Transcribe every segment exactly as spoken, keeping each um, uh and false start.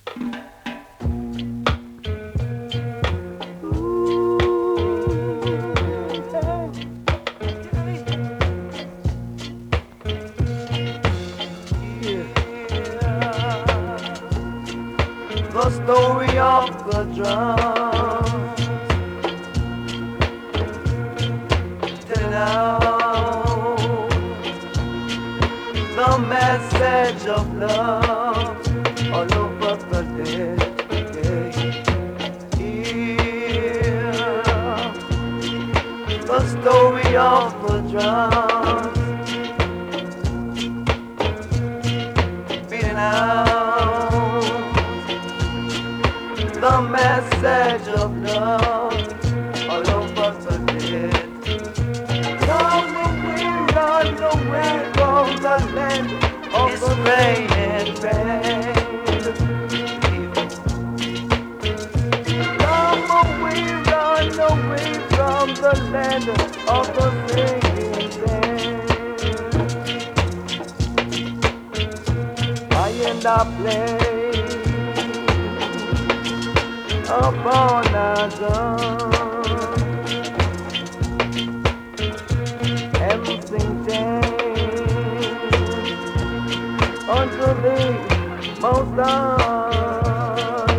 The story of the drums, telling out the message of love all over the day. Hear the story of the drums, beating out the message of love all over the dead. Run away, run away from the land of the rain and rain. Run away, run away from the land of the singing land. I end up playing upon a drum and sing dance unto the Most High.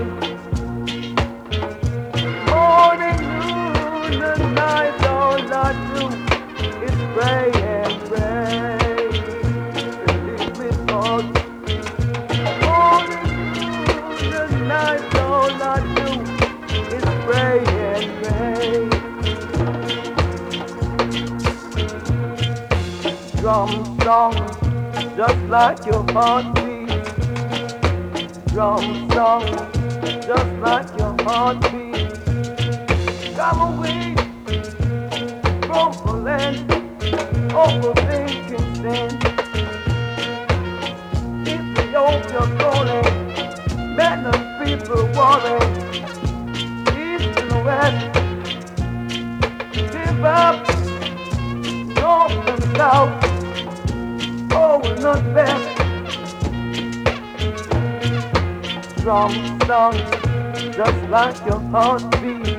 Morning, noon, and night, all I do is pray and pray. Believe me, God. Morning, noon, and night, all I do is pray and pray. Drum song, just like your heartbeat. Drum song, just like your heartbeat. Come away from the land of the thinking sin. Ethiopia calling, men and people warring. East and west, give up, north and south, oh, we're not best. Drum song, just like your heartbeat.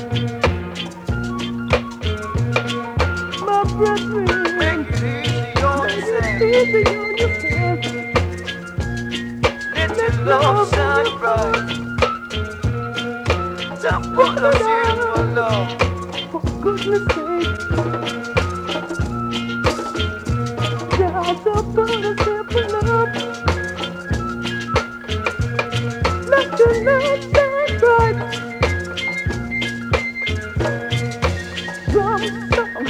My brethren, make it easy on yourself. Easy on yourself. Let your love shine bright. Don't put us in for love. For goodness sake. Just put us in for love. Let your love shine bright. Drum song.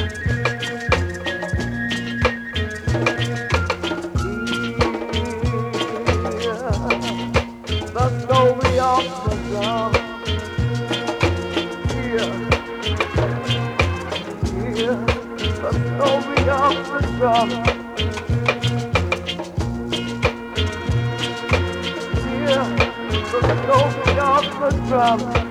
The story of the drum. Hear, hear the story of the drum. Hear the story of the drum.